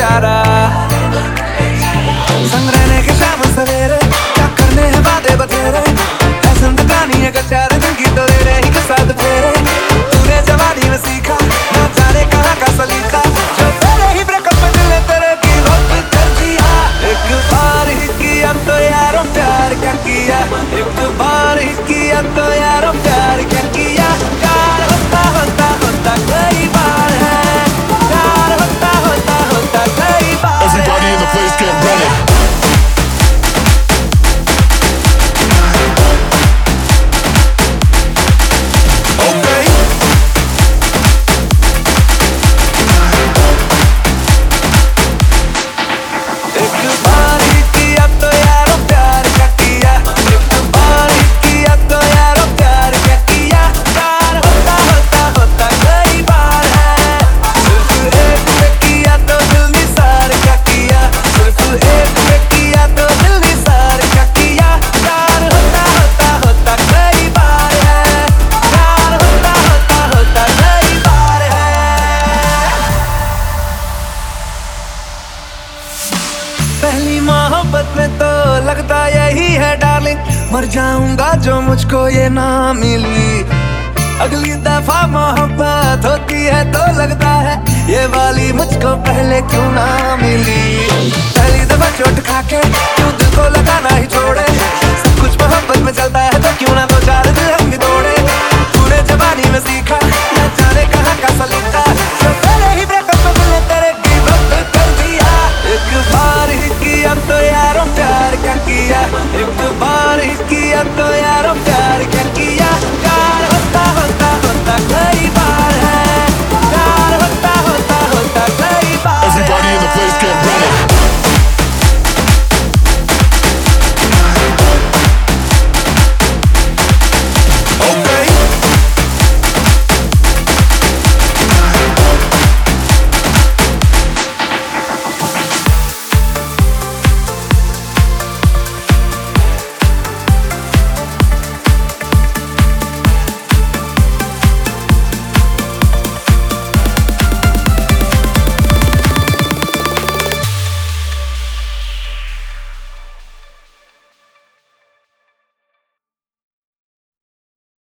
बेचारा। संग रहने के शाम सवेरे, क्या करने हैं वादे बतेरे, है जिंदगानी है कि 4 दिन की तो ले रही के साथ फेरे। तूने जवानी में सीखा ना जाने कहाँ का सलीका, जो तेरे ही ब्रेकअप में दिल ने तेरे की वक्त कर दिया। एक बार ही किया तो यारो प्यार क्या किया, एक बार ही किया तो यारो प्यार क्या किया। प्यार होता होता होता कई बार है, प्यार होता होता होता कई बार है। Everybody in the place get ready. पहली मोहब्बत में तो लगता यही है डार्लिंग, मर जाऊंगा जो मुझको ये ना मिली। अगली दफा मोहब्बत होती है तो लगता है ये वाली मुझको